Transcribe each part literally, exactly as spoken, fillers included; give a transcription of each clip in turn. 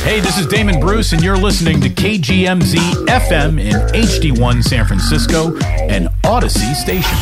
Hey, this is Damon Bruce, and you're listening to K G M Z F M in H D one San Francisco and Odyssey Station.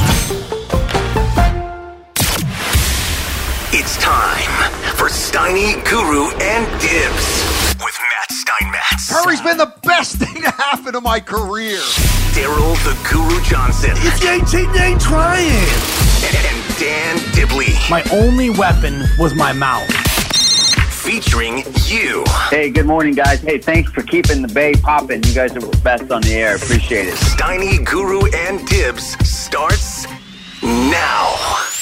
It's time for Steiny, Guru, and Dibs with Matt Steinmetz. Curry's been the best thing to happen to my career. Daryl the Guru Johnson. If you ain't cheating, you ain't trying. And Dan Dibley. My only weapon was my mouth. Featuring you. Hey, good morning, guys. Hey, thanks for keeping the Bay popping. You guys are the best on the air. Appreciate it. Steiny, Guru, and Dibs starts now.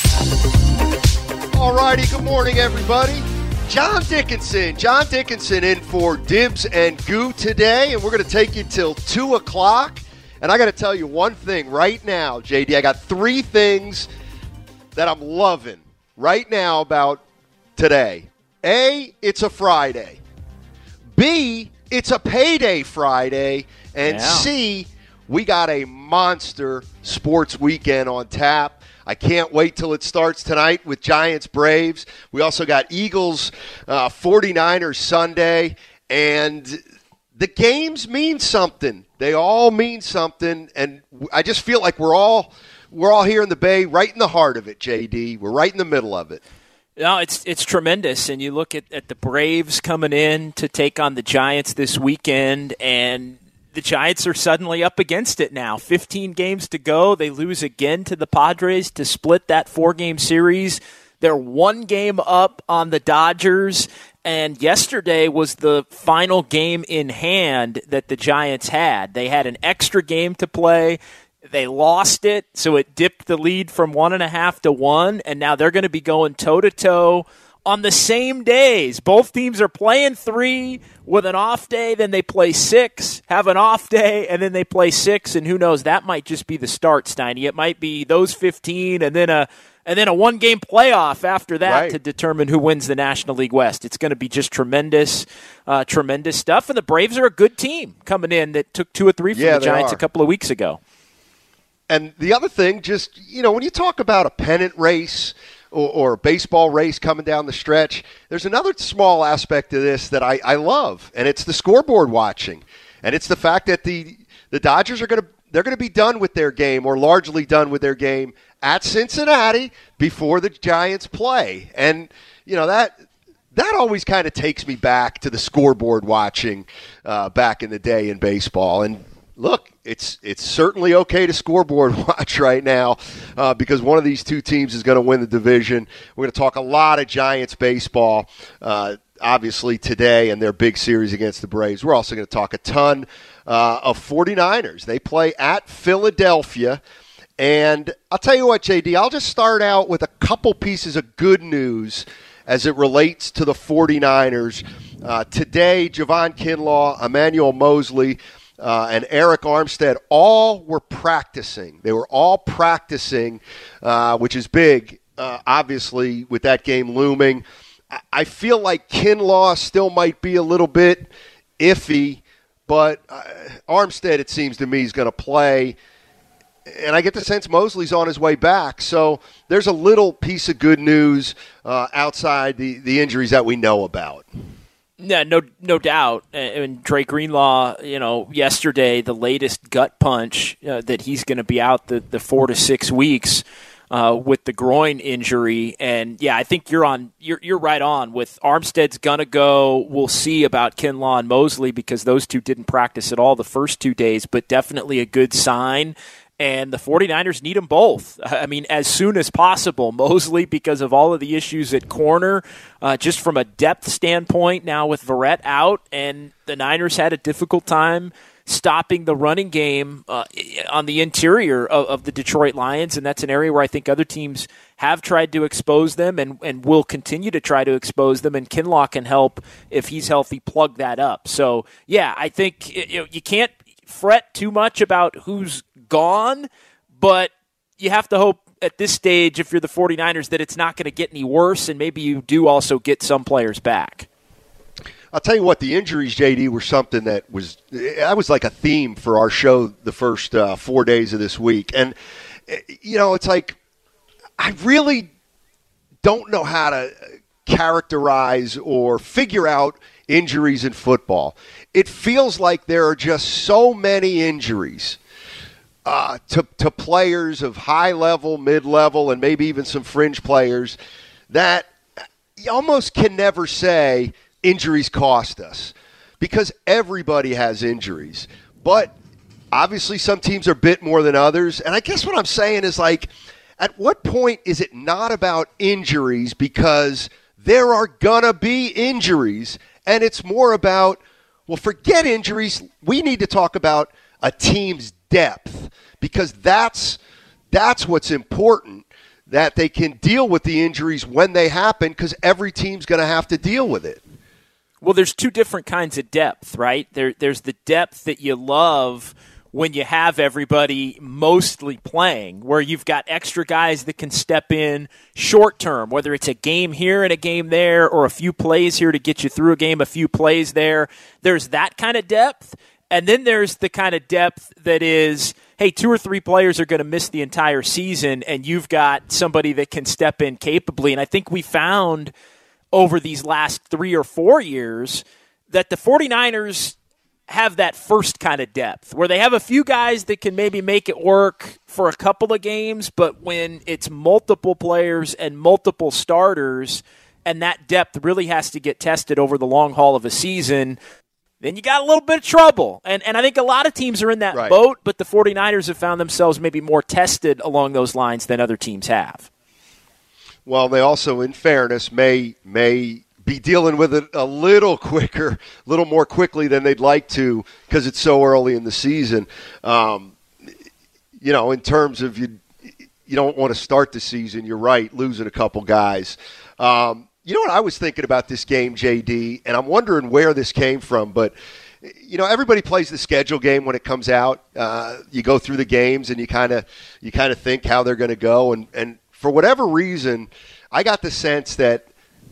All righty, good morning, everybody. John Dickinson. John Dickinson in for Dibs and Goo today, and we're going to take you till two o'clock. And I got to tell you one thing right now, J D. I got three things that I'm loving right now about today. A, it's a Friday. B, it's a payday Friday. And yeah. C, we got a monster sports weekend on tap. I can't wait till it starts tonight with Giants Braves. We also got Eagles uh, 49ers Sunday. And the games mean something. They all mean something. And I just feel like we're all we're all here in the Bay, right in the heart of it, J D. We're right in the middle of it. No, it's it's tremendous, and you look at, at the Braves coming in to take on the Giants this weekend, and the Giants are suddenly up against it now. fifteen games to go. They lose again to the Padres to split that four-game series. They're one game up on the Dodgers, and yesterday was the final game in hand that the Giants had. They had an extra game to play. They lost it, so it dipped the lead from one and a half to one, and now they're going to be going toe-to-toe on the same days. Both teams are playing three with an off day, then they play six, have an off day, and then they play six, and who knows, that might just be the start, Steiny. It might be those fifteen and then a and then a one-game playoff after that right. to determine who wins the National League West. It's going to be just tremendous, uh, tremendous stuff, and the Braves are a good team coming in that took two or three from yeah, the Giants are. a couple of weeks ago. And the other thing, just, you know, when you talk about a pennant race or, or a baseball race coming down the stretch, there's another small aspect of this that I, I love, and it's the scoreboard watching. And it's the fact that the the Dodgers are going to they're going to be done with their game, or largely done with their game, at Cincinnati before the Giants play. And, you know, that that always kind of takes me back to the scoreboard watching uh, back in the day in baseball. And look, it's it's certainly okay to scoreboard watch right now uh, because one of these two teams is going to win the division. We're going to talk a lot of Giants baseball, uh, obviously, today and their big series against the Braves. We're also going to talk a ton uh, of 49ers. They play at Philadelphia. And I'll tell you what, J D, I'll just start out with a couple pieces of good news as it relates to the 49ers. Uh, today, Javon Kinlaw, Emmanuel Mosley, Uh, and Eric Armstead all were practicing. They were all practicing, uh, which is big, uh, obviously, with that game looming. I-, I feel like Kinlaw still might be a little bit iffy, but uh, Armstead, it seems to me, is going to play. And I get the sense Mosley's on his way back. So there's a little piece of good news uh, outside the, the injuries that we know about. Yeah, no, no doubt. And Dre Greenlaw, you know, yesterday, the latest gut punch uh, that he's going to be out the, the four to six weeks uh, with the groin injury. And yeah, I think you're on. You're you're right on with Armstead's gonna go. We'll see about Kinlaw and Mosley because those two didn't practice at all the first two days, but definitely a good sign. And the 49ers need them both. I mean, as soon as possible. Mosley, because of all of the issues at corner, uh, just from a depth standpoint now with Verrett out, and the Niners had a difficult time stopping the running game uh, on the interior of, of the Detroit Lions, and that's an area where I think other teams have tried to expose them and, and will continue to try to expose them, and Kinlaw can help, if he's healthy, plug that up. So, yeah, I think you know, you can't fret too much about who's gone, but you have to hope at this stage, if you're the 49ers, that it's not going to get any worse, and maybe you do also get some players back. I'll tell you what, the injuries, J D, were something that was that was like a theme for our show the first uh, four days of this week. And, you know, it's like I really don't know how to characterize or figure out injuries in football. It feels like there are just so many injuries uh, to, to players of high level, mid level, and maybe even some fringe players that you almost can never say injuries cost us, because everybody has injuries. But obviously some teams are bit more than others. And I guess what I'm saying is, like, at what point is it not about injuries, because there are going to be injuries, and it's more about, well, forget injuries. We need to talk about a team's depth, because that's that's what's important, that they can deal with the injuries when they happen, because every team's going to have to deal with it. Well, there's two different kinds of depth, right? There, there's the depth that you love when you have everybody mostly playing, where you've got extra guys that can step in short term, whether it's a game here and a game there, or a few plays here to get you through a game, a few plays there. There's that kind of depth. And then there's the kind of depth that is, hey, two or three players are going to miss the entire season, and you've got somebody that can step in capably. And I think we found over these last three or four years that the 49ers have that first kind of depth, where they have a few guys that can maybe make it work for a couple of games, but when it's multiple players and multiple starters, and that depth really has to get tested over the long haul of a season, then you got a little bit of trouble. And and I think a lot of teams are in that right. boat, but the 49ers have found themselves maybe more tested along those lines than other teams have. Well, they also, in fairness, may may be dealing with it a little quicker, a little more quickly than they'd like to, because it's so early in the season. Um, you know, in terms of you, you don't want to start the season, you're right, losing a couple guys. Um, you know what I was thinking about this game, J D, and I'm wondering where this came from, but you know, everybody plays the schedule game when it comes out. Uh, you go through the games and you kind of you kind of think how they're going to go, and, and for whatever reason, I got the sense that,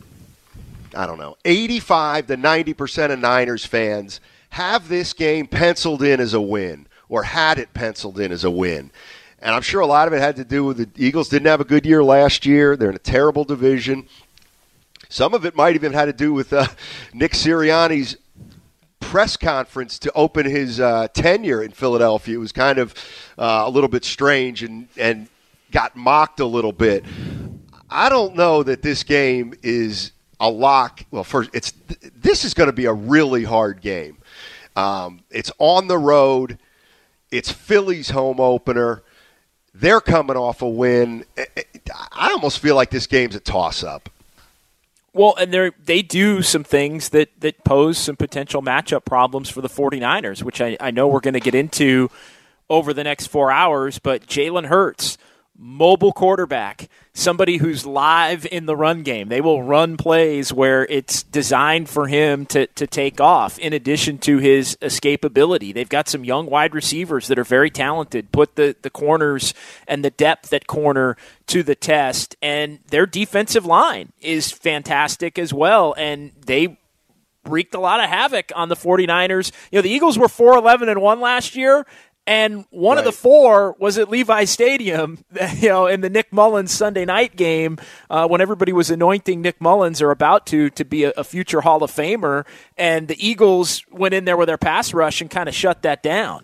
I don't know, eighty-five to ninety percent of Niners fans have this game penciled in as a win, or had it penciled in as a win. And I'm sure a lot of it had to do with the Eagles didn't have a good year last year. They're in a terrible division. Some of it might even had to do with uh, Nick Sirianni's press conference to open his uh, tenure in Philadelphia. It was kind of uh, a little bit strange and, and got mocked a little bit. I don't know that this game is a lock. Well, first, it's this is going to be a really hard game. Um, it's on the road. It's Philly's home opener. They're coming off a win. I almost feel like this game's a toss-up. Well, and they they do some things that, that pose some potential matchup problems for the 49ers, which I, I know we're going to get into over the next four hours, but Jalen Hurts, mobile quarterback, somebody who's live in the run game. They will run plays where it's designed for him to, to take off, in addition to his escapability. They've got some young wide receivers that are very talented, put the, the corners and the depth at corner to the test, and their defensive line is fantastic as well, and they wreaked a lot of havoc on the 49ers. You know, the Eagles were four eleven and one last year, and one right. of the four was at Levi Stadium, you know, in the Nick Mullins Sunday night game, uh, when everybody was anointing Nick Mullins, or about to, to be a, a future Hall of Famer, and the Eagles went in there with their pass rush and kind of shut that down.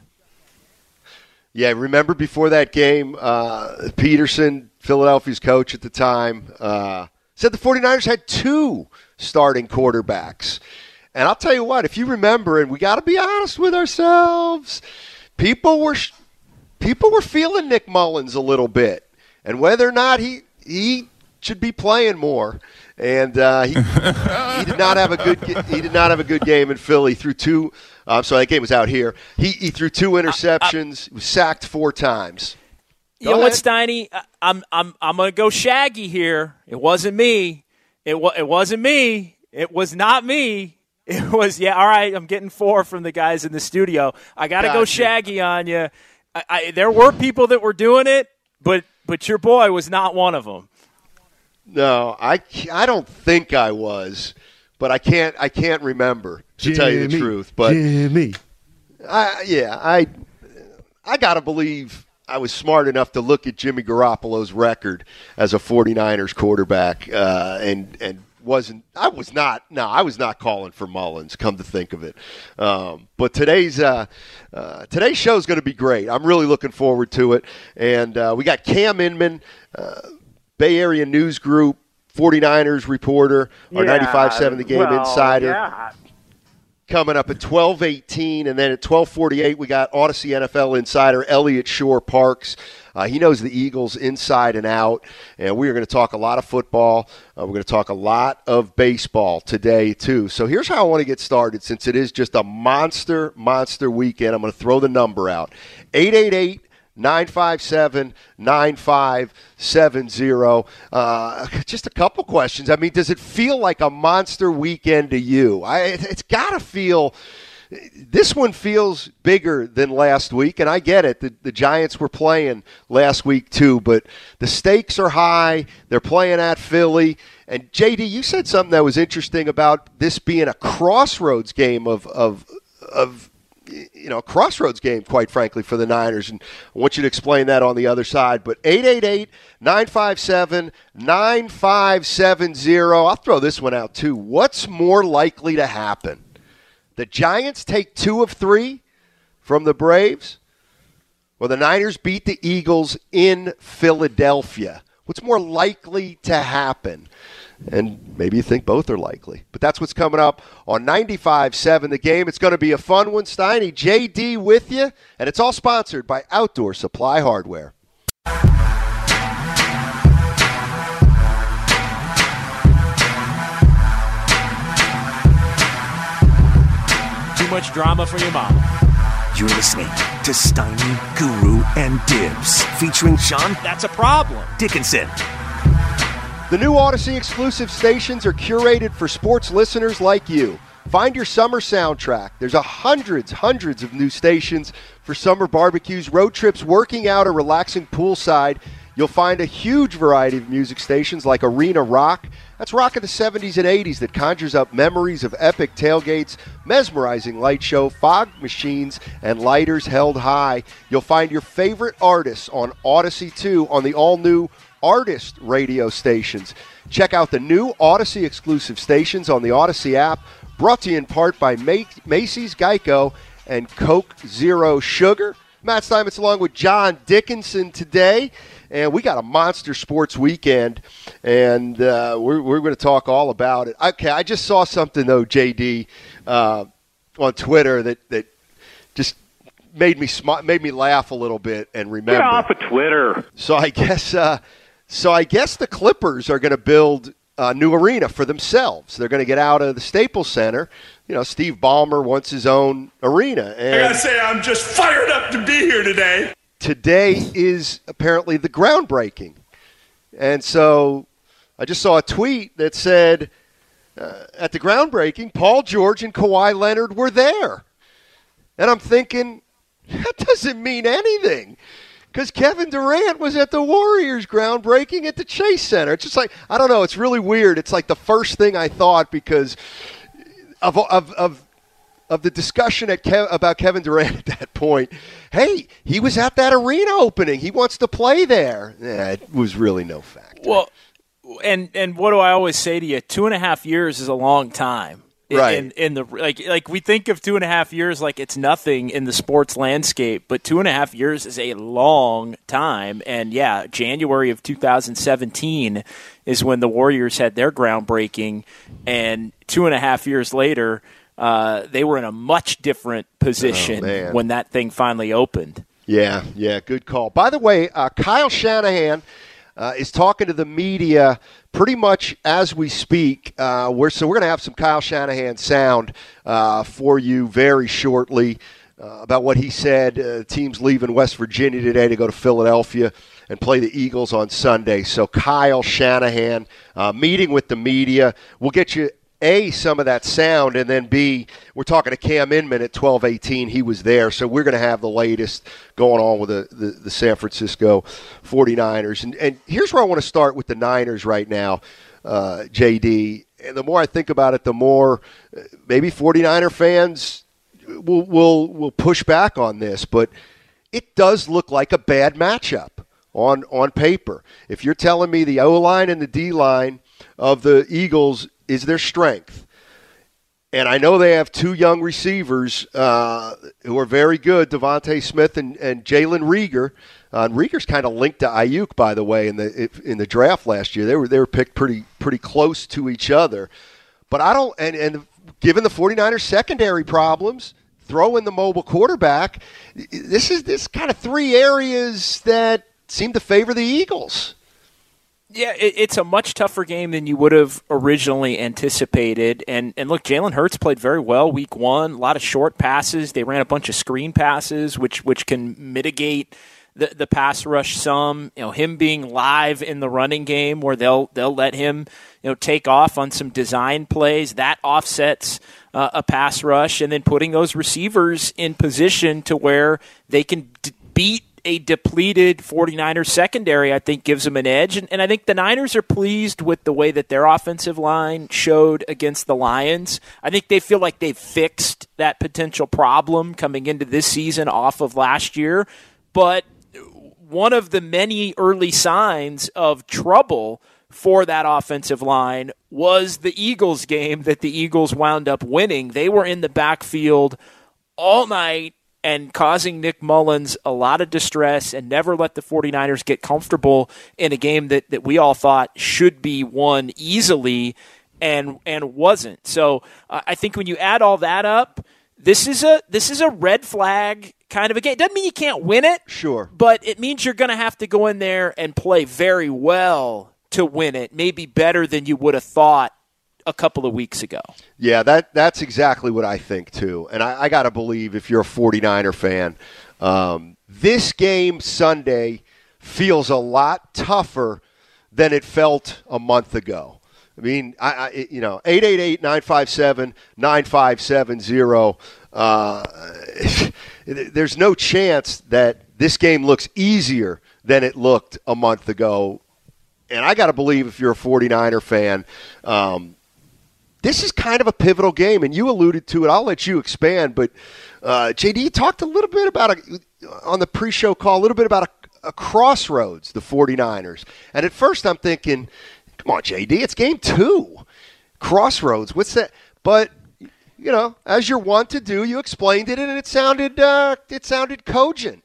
Yeah, remember before that game, uh, Peterson, Philadelphia's coach at the time, uh, said the 49ers had two starting quarterbacks. And I'll tell you what, if you remember, and we got to be honest with ourselves, People were people were feeling Nick Mullins a little bit, and whether or not he he should be playing more. And uh, he he did not have a good he did not have a good game in Philly. He threw two. I'm uh, sorry, that game was out here. He he threw two interceptions. He was sacked four times. Go you know ahead. What, Steiny? I'm I'm I'm gonna go Shaggy here. It wasn't me. It was it wasn't me. It was not me. It was, yeah, all right, I'm getting four from the guys in the studio. I got to go Shaggy on you. I, I, there were people that were doing it, but but your boy was not one of them. No, I, I don't think I was, but I can't I can't remember, to Jimmy, tell you the truth. But Jimmy. I, yeah, I, I got to believe I was smart enough to look at Jimmy Garoppolo's record as a 49ers quarterback uh, and and wasn't. I was not. No, I was not calling for Mullins. Come to think of it, um, but today's uh, uh, today's show is going to be great. I'm really looking forward to it, and uh, we got Cam Inman, uh, Bay Area News Group, forty-niners reporter, our yeah, ninety-five seven The Game well, Insider. Yeah. Coming up at twelve eighteen, and then at twelve forty-eight, we got Odyssey N F L insider Elliot Shore-Parks. Uh, he knows the Eagles inside and out, and we are going to talk a lot of football. Uh, we're going to talk a lot of baseball today, too. So here's how I want to get started, since it is just a monster, monster weekend. I'm going to throw the number out. eight eight eight, nine five seven, nine five seven zero. Uh, just a couple questions. I mean, does it feel like a monster weekend to you? I, it's got to feel – this one feels bigger than last week, and I get it. The, the Giants were playing last week too, but the stakes are high. They're playing at Philly. And, J D, you said something that was interesting about this being a crossroads game of of of – you know, a crossroads game, quite frankly, for the Niners. And I want you to explain that on the other side. But eight eight eight, nine five seven, nine five seven zero. I'll throw this one out, too. What's more likely to happen? The Giants take two of three from the Braves, or the Niners beat the Eagles in Philadelphia? What's more likely to happen? And maybe you think both are likely. But that's what's coming up on ninety-five seven The Game. It's going to be a fun one. Steiny, J D with you. And it's all sponsored by Outdoor Supply Hardware. Too much drama for your mama. You're listening to Steiny, Guru, and Dibs, featuring Sean That's a problem. Dickinson. The new Odyssey exclusive stations are curated for sports listeners like you. Find your summer soundtrack. There's a hundreds, hundreds of new stations for summer barbecues, road trips, working out, or relaxing poolside. You'll find a huge variety of music stations like Arena Rock. That's rock of the seventies and eighties that conjures up memories of epic tailgates, mesmerizing light show, fog machines, and lighters held high. You'll find your favorite artists on Odyssey two on the all-new Artist radio stations. Check out the new Odyssey exclusive stations on the Odyssey app, brought to you in part by Macy's, Geico, and Coke Zero Sugar. Matt Steinmetz along with John Dickinson today, and we got a monster sports weekend, and uh, we're, we're going to talk all about it. Okay, I just saw something, though, J D, uh, on Twitter that, that just made me sm- made me laugh a little bit and remember. Get off of Twitter. So I guess uh, so I guess the Clippers are going to build a new arena for themselves. They're going to get out of the Staples Center. You know, Steve Ballmer wants his own arena. And I gotta say, I'm just fired up to be here today. Today is apparently the groundbreaking. And so I just saw a tweet that said, uh, at the groundbreaking, Paul George and Kawhi Leonard were there. And I'm thinking, that doesn't mean anything. Because Kevin Durant was at the Warriors groundbreaking at the Chase Center. It's just like, I don't know, it's really weird. It's like the first thing I thought because of of of, of the discussion at Kev, about Kevin Durant at that point. Hey, he was at that arena opening. He wants to play there. Yeah, it was really no factor. Well, and and what do I always say to you? Two and a half years is a long time. In, right. in, in the like, like we think of two and a half years like it's nothing in the sports landscape, but two and a half years is a long time. And yeah, January of two thousand seventeen is when the Warriors had their groundbreaking, and two and a half years later, uh, they were in a much different position oh, when that thing finally opened. Yeah, yeah, good call. By the way, uh, Kyle Shanahan uh, is talking to the media pretty much as we speak. Uh, we're, so we're going to have some Kyle Shanahan sound uh, for you very shortly uh, about what he said. Uh, the team's leaving West Virginia today to go to Philadelphia and play the Eagles on Sunday. So Kyle Shanahan uh, meeting with the media. We'll get you A, some of that sound, and then B, we're talking to Cam Inman at twelve eighteen. He was there, so we're going to have the latest going on with the, the, the San Francisco forty-niners. And, and here's where I want to start with the Niners right now, uh, J D. And the more I think about it, the more uh, maybe forty-niner fans will, will, will push back on this, but it does look like a bad matchup on, on paper. If you're telling me the O-line and the D-line of the Eagles is their strength. And I know they have two young receivers uh, who are very good, Devontae Smith and, and Jalen Reagor. Uh, and Rieger's kind of linked to Ayuk, by the way, in the in the draft last year. They were they were picked pretty pretty close to each other. But I don't and, and given the 49ers secondary problems, throw in the mobile quarterback, this is this kind of three areas that seem to favor the Eagles. Yeah, it, it's a much tougher game than you would have originally anticipated. And and look, Jalen Hurts played very well week one. A lot of short passes. They ran a bunch of screen passes, which which can mitigate the the pass rush some. You know, him being live in the running game where they'll they'll let him you know take off on some design plays that offsets uh, a pass rush, and then putting those receivers in position to where they can d- beat a depleted 49ers secondary, I think, gives them an edge. And, and I think the Niners are pleased with the way that their offensive line showed against the Lions. I think they feel like they've fixed that potential problem coming into this season off of last year. But one of the many early signs of trouble for that offensive line was the Eagles game that the Eagles wound up winning. They were in the backfield all night and causing Nick Mullins a lot of distress and never let the 49ers get comfortable in a game that, that we all thought should be won easily and and wasn't. So uh, I think when you add all that up, this is a this is a red flag kind of a game. Doesn't mean you can't win it. Sure. But it means you're going to have to go in there and play very well to win it, maybe better than you would have thought a couple of weeks ago. Yeah, that that's exactly what I think, too. And I, I got to believe, if you're a 49er fan, um, this game Sunday feels a lot tougher than it felt a month ago. I mean, I, I you know, eight eight eight, nine five seven, nine five seven zero. Uh, there's no chance that this game looks easier than it looked a month ago. And I got to believe, if you're a 49er fan, um, this is kind of a pivotal game, and you alluded to it. I'll let you expand, but uh, J D, you talked a little bit about, a, on the pre-show call, a little bit about a, a crossroads, the 49ers. And at first I'm thinking, come on, J D, it's game two. Crossroads, what's that? But, you know, as you're wont to do, you explained it, and it sounded uh, it sounded cogent.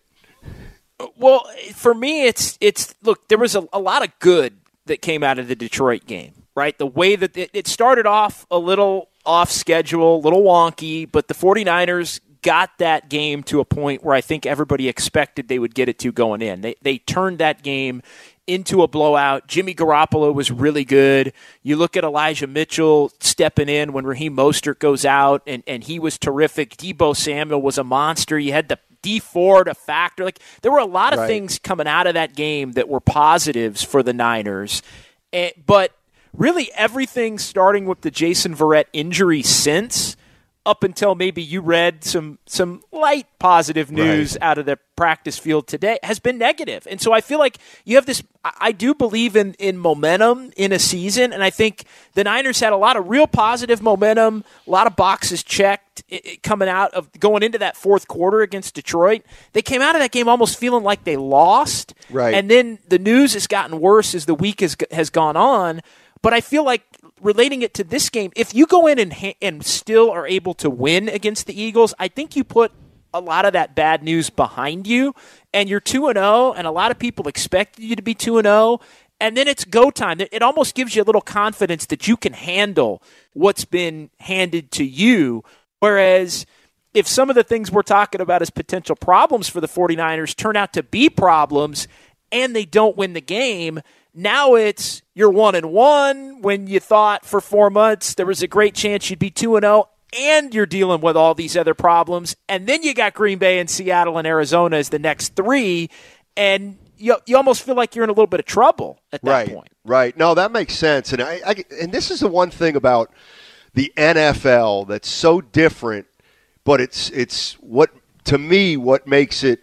Well, for me, it's it's look, there was a, a lot of good that came out of the Detroit game. Right, the way that it, it started off a little off schedule, a little wonky, but the 49ers got that game to a point where I think everybody expected they would get it to going in. They they turned that game into a blowout. Jimmy Garoppolo was really good. You look at Elijah Mitchell stepping in when Raheem Mostert goes out, and, and he was terrific. Deebo Samuel was a monster. You had the D Ford, a factor. Like, there were a lot of right. things coming out of that game that were positives for the Niners, and, but really everything starting with the Jason Verrett injury since, up until maybe you read some some light positive news right. out of the practice field today, has been negative. And so I feel like you have this – I do believe in, in momentum in a season, and I think the Niners had a lot of real positive momentum, a lot of boxes checked it, it, coming out of – going into that fourth quarter against Detroit. They came out of that game almost feeling like they lost. Right. And then the news has gotten worse as the week has, has gone on. But I feel like, relating it to this game, if you go in and ha- and still are able to win against the Eagles, I think you put a lot of that bad news behind you, and you're two and oh, and a lot of people expected you to be two and oh, and then it's go time. It almost gives you a little confidence that you can handle what's been handed to you, whereas if some of the things we're talking about as potential problems for the 49ers turn out to be problems and they don't win the game, now it's you're one and one when you thought for four months there was a great chance you'd be two and zero, and you're dealing with all these other problems, and then you got Green Bay and Seattle and Arizona as the next three, and you you almost feel like you're in a little bit of trouble at that right, point. Right. No, that makes sense, and I, I and this is the one thing about the N F L that's so different, but it's it's what to me what makes it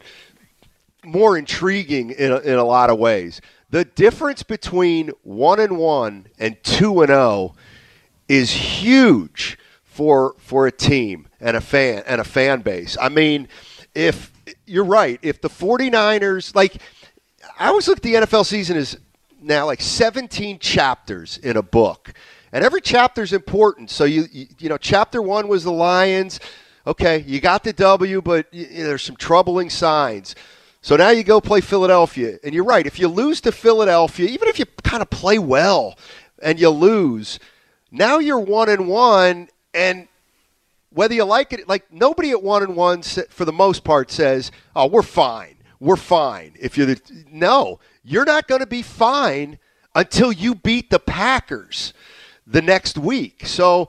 more intriguing in a, in a lot of ways. The difference between one and one and two and zero is huge for for a team and a fan and a fan base. I mean, if you're right, if the 49ers, like, I always look at the N F L season as now like seventeen chapters in a book, And every chapter is important. So, you, you you know, chapter one was the Lions. Okay, you got the W, but you know, there's some troubling signs. So now you go play Philadelphia. And you're right, if you lose to Philadelphia, even if you kind of play well and you lose, now you're one and one, and whether you like it, like nobody at one and one for the most part says, "Oh, we're fine, we're fine." If you're the, no, you're not going to be fine until you beat the Packers the next week. So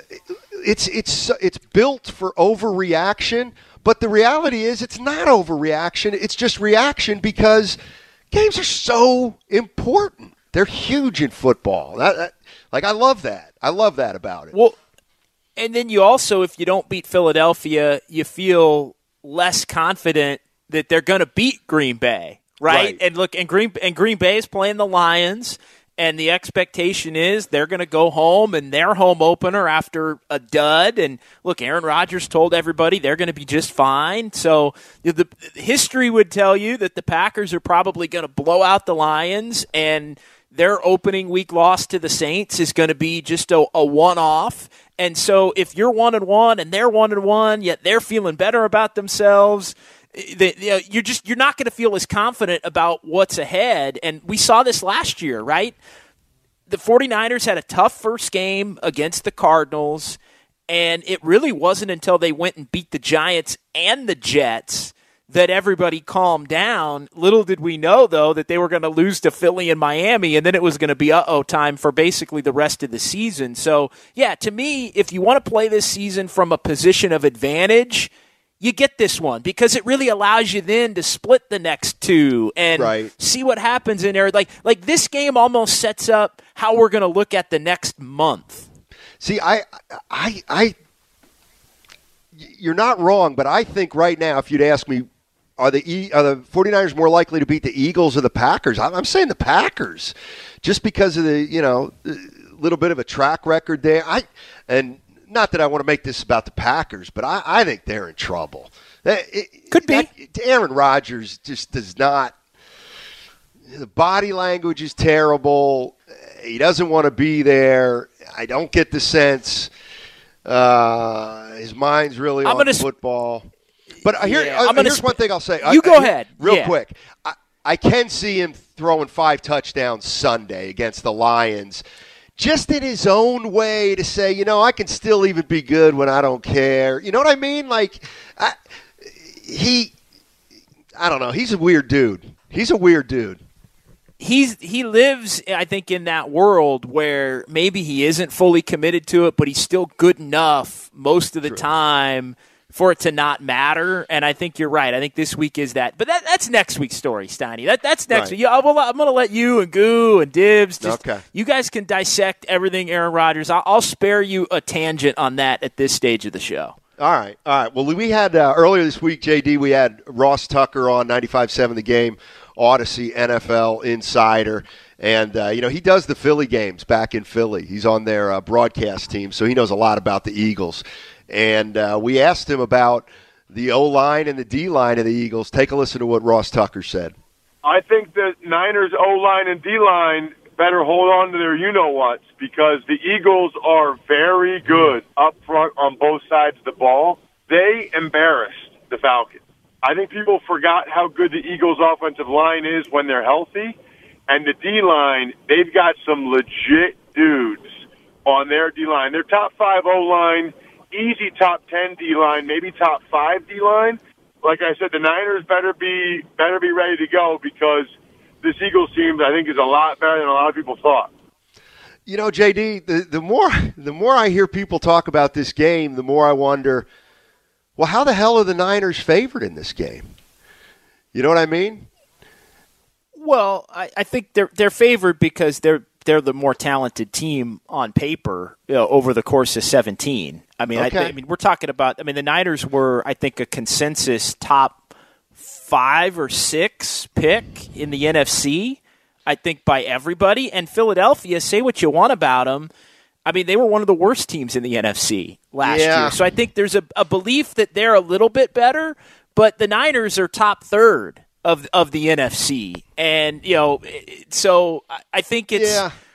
it's it's it's built for overreaction, but the reality is it's not overreaction. It's just reaction because games are so important. They're huge in football. That, that, like I love that. I love that about it. Well. And then you also, if you don't beat Philadelphia, you feel less confident that they're going to beat Green Bay, right? Right. And look, and Green and Green Bay is playing the Lions, and the expectation is they're going to go home and their home opener after a dud. And look, Aaron Rodgers told everybody they're going to be just fine. So the, the history would tell you that the Packers are probably going to blow out the Lions, and their opening week loss to the Saints is going to be just a, a one-off. And so if you're one and one and they're one and one, yet they're feeling better about themselves, they, you know, you're just you're not going to feel as confident about what's ahead. And we saw this last year, right? The 49ers had a tough first game against the Cardinals, and it really wasn't until they went and beat the Giants and the Jets that everybody calmed down. Little did we know, though, that they were going to lose to Philly and Miami, and then it was going to be uh-oh time for basically the rest of the season. So, yeah, to me, if you want to play this season from a position of advantage, you get this one because it really allows you then to split the next two and right. see what happens in there. Like, like this game almost sets up how we're going to look at the next month. See, I, I, I, you're not wrong, but I think right now, if you'd ask me, Are the are the 49ers more likely to beat the Eagles or the Packers? I'm saying the Packers, just because of the you know little bit of a track record there. I and not that I want to make this about the Packers, but I, I think they're in trouble. It, Could be. That, Aaron Rodgers just does not. The body language is terrible. He doesn't want to be there. I don't get the sense uh, his mind's really I'm on gonna football. But here, yeah, uh, I'm here's sp- one thing I'll say. You I, go I, ahead. Real yeah. quick. I, I can see him throwing five touchdowns Sunday against the Lions, just in his own way to say, you know, I can still even be good when I don't care. You know what I mean? Like, I, he, I don't know. He's a weird dude. He's a weird dude. He's he lives, I think, in that world where maybe he isn't fully committed to it, but he's still good enough most of the True. time for it to not matter. And I think you're right. I think this week is that. But that, that's next week's story, Steiny. That, that's next right. week. Yeah, I'm going to let you and Goo and Dibs. Just, okay. You guys can dissect everything Aaron Rodgers. I'll, I'll spare you a tangent on that at this stage of the show. All right. All right. Well, we had uh, earlier this week, J D, we had Ross Tucker on ninety-five point seven The Game, Odyssey N F L Insider. And, uh, you know, he does the Philly games back in Philly. He's on their uh, broadcast team, so he knows a lot about the Eagles. And uh, we asked him about the O-line and the D-line of the Eagles. Take a listen to what Ross Tucker said. I think the Niners O-line and D-line better hold on to their you-know-whats because the Eagles are very good up front on both sides of the ball. They embarrassed the Falcons. I think people forgot how good the Eagles' offensive line is when they're healthy. And the D-line, they've got some legit dudes on their D-line. Their top five O-line, easy top ten D-line, maybe top five D-line. Like I said, the Niners better be better be ready to go because this Eagles team, I think, is a lot better than a lot of people thought. You know, J D, the, the more the more I hear people talk about this game, the more I wonder, well, how the hell are the Niners favored in this game? You know what I mean? Well, I, I think they're they're favored because they're they're the more talented team on paper, you know, over the course of seventeen. I mean, okay. I, I mean, we're talking about. I mean, the Niners were, I think, a consensus top five or six pick in the N F C. I think by everybody, and Philadelphia. Say what you want about them. I mean, they were one of the worst teams in the N F C last yeah. year. So I think there's a, a belief that they're a little bit better, but the Niners are top third of of the N F C, and you know, so I think it's yeah.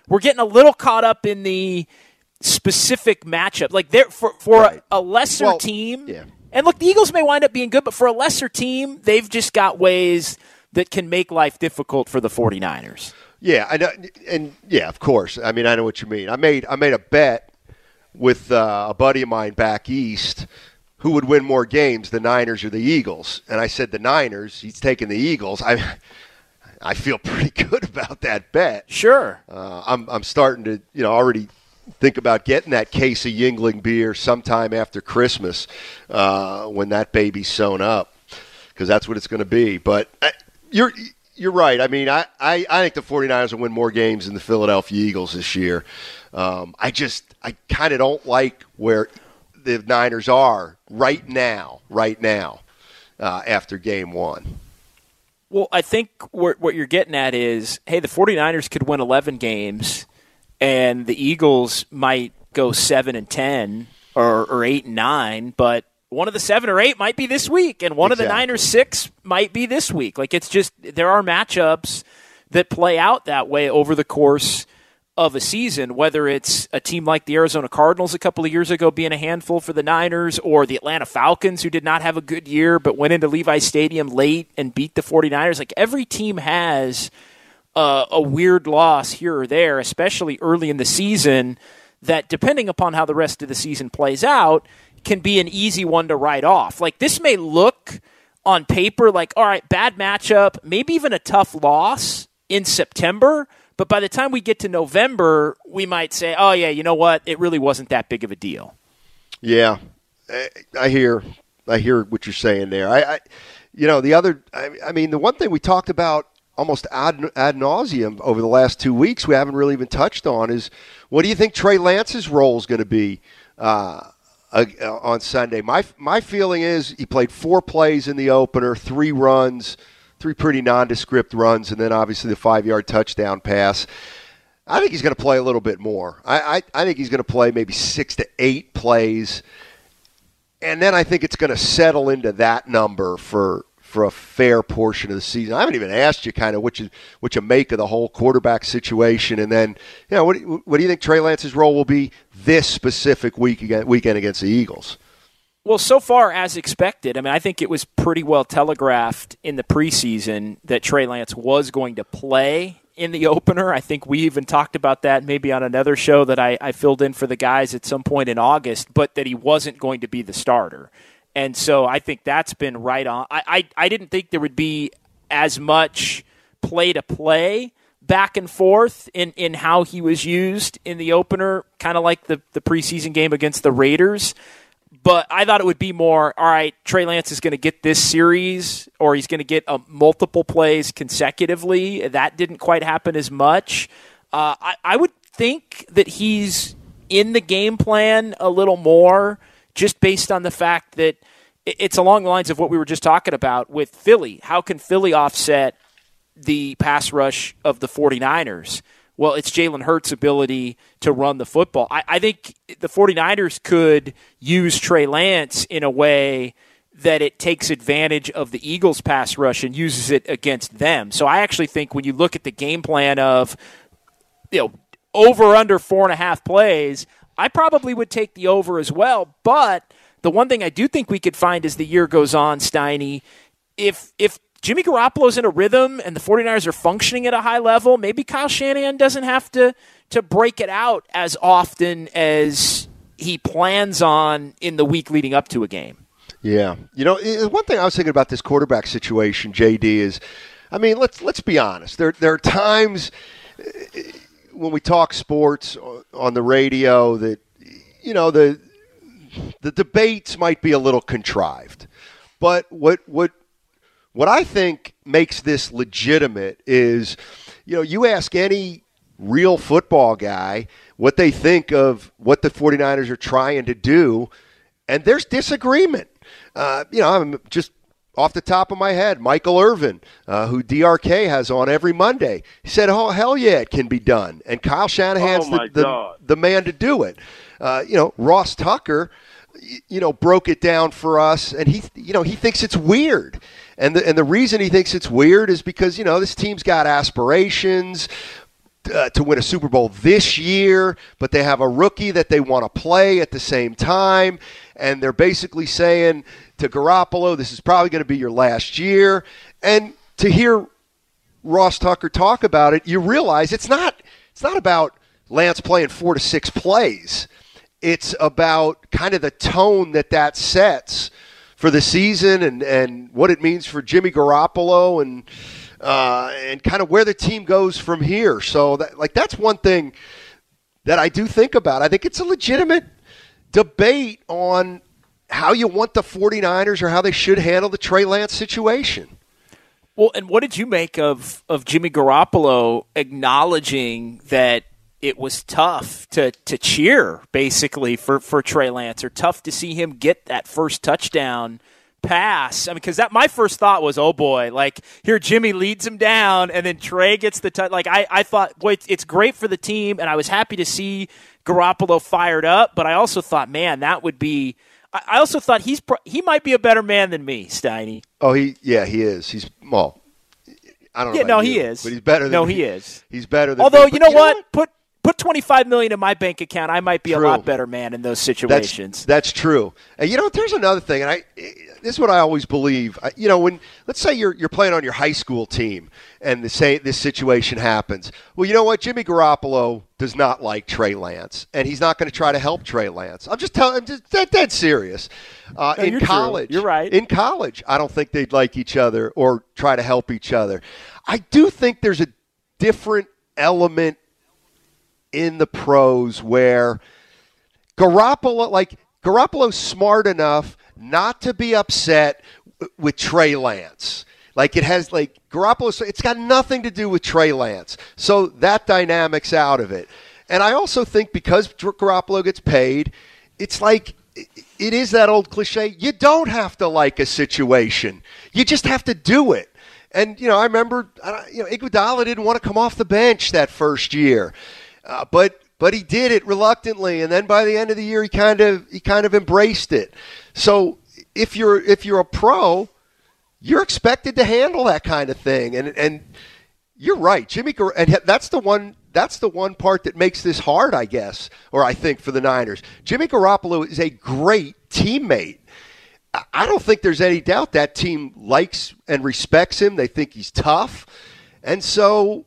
we're getting a little caught up in the specific matchup. Like there for for right. a, a lesser well, team. Yeah. And look, the Eagles may wind up being good, but for a lesser team, they've just got ways that can make life difficult for the 49ers. Yeah, I know, and yeah, of course. I mean, I know what you mean. I made I made a bet with uh, a buddy of mine back east who would win more games, the Niners or the Eagles. And I said the Niners. He's taking the Eagles. I I feel pretty good about that bet. Sure. Uh, I'm I'm starting to, you know, already think about getting that case of Yuengling beer sometime after Christmas uh, when that baby's sewn up, because that's what it's going to be. But uh, you're you're right. I mean, I, I, I think the 49ers will win more games than the Philadelphia Eagles this year. Um, I just I kind of don't like where the Niners are right now, right now, uh, after game one. Well, I think what, what you're getting at is, hey, the 49ers could win eleven games, and the Eagles might go seven and ten or, or eight and nine, but one of the seven or eight might be this week, and one exactly. of the Niners six might be this week. Like, it's just, there are matchups that play out that way over the course of a season, whether it's a team like the Arizona Cardinals a couple of years ago being a handful for the Niners, or the Atlanta Falcons, who did not have a good year but went into Levi Stadium late and beat the 49ers. Like, every team has uh, a weird loss here or there, especially early in the season, that depending upon how the rest of the season plays out, can be an easy one to write off. Like, this may look on paper like, all right, bad matchup, maybe even a tough loss in September, but by the time we get to November, we might say, oh, yeah, you know what? It really wasn't that big of a deal. Yeah, I hear I hear what you're saying there. I, I you know, the other, I, I mean, the one thing we talked about almost ad, ad nauseum over the last two weeks we haven't really even touched on is, what do you think Trey Lance's role is going to be uh, uh, on Sunday? My my feeling is he played four plays in the opener, three runs, three pretty nondescript runs, and then obviously the five-yard touchdown pass. I think he's going to play a little bit more. I, I, I think he's going to play maybe six to eight plays, and then I think it's going to settle into that number for for a fair portion of the season. I haven't even asked you kind of what you what you make of the whole quarterback situation, and then you know what what do you think Trey Lance's role will be this specific week again, weekend against the Eagles? Well, so far, as expected, I mean, I think it was pretty well telegraphed in the preseason that Trey Lance was going to play in the opener. I think we even talked about that maybe on another show that I, I filled in for the guys at some point in August, but that he wasn't going to be the starter. And so I think that's been right on. I, I, I didn't think there would be as much play-to-play back and forth in, in how he was used in the opener, kind of like the, the preseason game against the Raiders. But I thought it would be more, all right, Trey Lance is going to get this series, or he's going to get uh, multiple plays consecutively. That didn't quite happen as much. Uh, I, I would think that he's in the game plan a little more, just based on the fact that it's along the lines of what we were just talking about with Philly. How can Philly offset the pass rush of the 49ers? Well, it's Jalen Hurts' ability to run the football. I, I think the 49ers could use Trey Lance in a way that it takes advantage of the Eagles' pass rush and uses it against them. So I actually think when you look at the game plan of, you know, over under four and a half plays, I probably would take the over as well. But the one thing I do think we could find as the year goes on, Steiny, if if Jimmy Garoppolo's in a rhythm and the 49ers are functioning at a high level, maybe Kyle Shanahan doesn't have to, to break it out as often as he plans on in the week leading up to a game. Yeah. You know, one thing I was thinking about this quarterback situation, J D, is, I mean, let's let's be honest. There, there are times when we talk sports on the radio that, you know, the the debates might be a little contrived. But what what What I think makes this legitimate is, you know, you ask any real football guy what they think of what the 49ers are trying to do, and there's disagreement. Uh, you know, I'm just off the top of my head, Michael Irvin, uh, who D R K has on every Monday, he said, oh, hell yeah, it can be done. And Kyle Shanahan's oh the, the, the man to do it. Uh, you know, Ross Tucker, you know, broke it down for us, and he, you know, he thinks it's weird. And the, and the reason he thinks it's weird is because, you know, this team's got aspirations, uh, to win a Super Bowl this year, but they have a rookie that they want to play at the same time, and they're basically saying to Garoppolo, this is probably going to be your last year. And to hear Ross Tucker talk about it, you realize it's not it's not about Lance playing four to six plays. It's about kind of the tone that that sets for the season and, and what it means for Jimmy Garoppolo and uh, and kind of where the team goes from here. So that, like that's one thing that I do think about. I think it's a legitimate debate on how you want the 49ers or how they should handle the Trey Lance situation. Well, and what did you make of, of Jimmy Garoppolo acknowledging that it was tough to, to cheer, basically, for, for Trey Lance, or tough to see him get that first touchdown pass? I mean, because that my first thought was, oh, boy, like, here Jimmy leads him down, and then Trey gets the touch. Like, I, I thought, boy, it's, it's great for the team, and I was happy to see Garoppolo fired up, but I also thought, man, that would be – I also thought he's pro- he might be a better man than me, Steiny. Oh, he yeah, he is. He's well, I don't know. Yeah, no, you, he is. But he's better than No, me. he is. He's better than Although, me. you know you know what? what? Put put twenty-five million dollars in my bank account, I might be True. a lot better man in those situations. That's, that's true. And you know, there's another thing, and I this is what I always believe. I, you know, when let's say you're you're playing on your high school team and the say this situation happens. Well, you know what? Jimmy Garoppolo does not like Trey Lance, and he's not going to try to help Trey Lance. I'm just telling. I'm just dead, dead serious. Uh, No, in you're college, true. You're right. In college, I don't think they'd like each other or try to help each other. I do think there's a different element in the pros where Garoppolo, like Garoppolo's smart enough not to be upset w- with Trey Lance. Like it has, like Garoppolo, it's got nothing to do with Trey Lance. So that dynamic's out of it. And I also think because Garoppolo gets paid, it's like it is that old cliche. You don't have to like a situation. You just have to do it. And, you know, I remember, you know, Iguodala didn't want to come off the bench that first year. Uh, but but he did it reluctantly, and then by the end of the year, he kind of he kind of embraced it. So if you're if you're a pro, you're expected to handle that kind of thing, and and you're right, Jimmy. Gar- and that's the one that's the one part that makes this hard, I guess, or I think for the Niners. Jimmy Garoppolo is a great teammate. I don't think there's any doubt that team likes and respects him. They think he's tough, and so.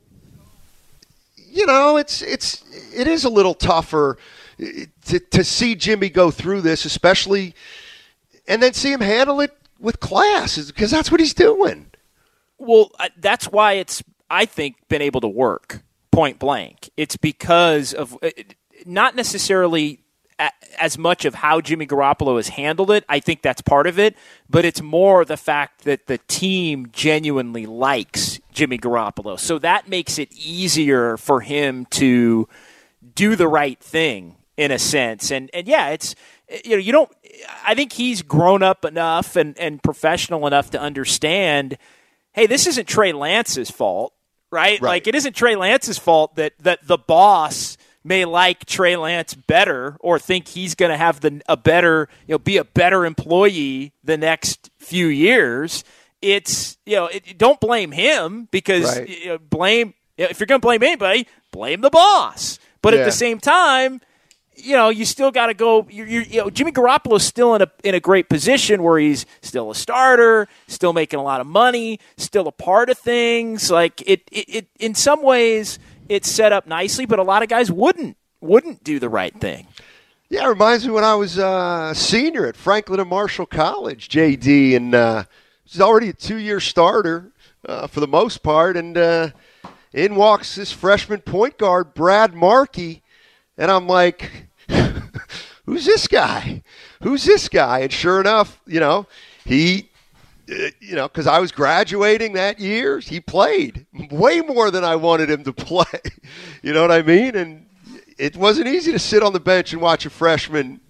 You know, it's it's it is a little tougher to to see Jimmy go through this, especially, and then see him handle it with class, because that's what he's doing. Well, that's why it's, I think, been able to work, point blank. It's because of not necessarily as much of how Jimmy Garoppolo has handled it. I think that's part of it, but it's more the fact that the team genuinely likes Jimmy Garoppolo. So that makes it easier for him to do the right thing in a sense. And and yeah, it's, you know, you don't, I think he's grown up enough and, and professional enough to understand, hey, this isn't Trey Lance's fault, right? Right. Like it isn't Trey Lance's fault that, that the boss may like Trey Lance better or think he's going to have the a better, you know, be a better employee the next few years. It's, you know, it, don't blame him because right. you know, blame, if you're going to blame anybody, blame the boss. But yeah. at the same time, you know, you still got to go. You're, you're, you know, Jimmy Garoppolo's still in a in a great position where he's still a starter, still making a lot of money, still a part of things. Like it, it, it in some ways, it's set up nicely, but a lot of guys wouldn't wouldn't do the right thing. Yeah, it reminds me when I was uh, a senior at Franklin and Marshall College, J D, and uh, he's already a two-year starter uh, for the most part, and uh, in walks this freshman point guard, Brad Markey, and I'm like, who's this guy? Who's this guy? And sure enough, you know, he, uh, you know, because I was graduating that year, he played way more than I wanted him to play. You know what I mean? And it wasn't easy to sit on the bench and watch a freshman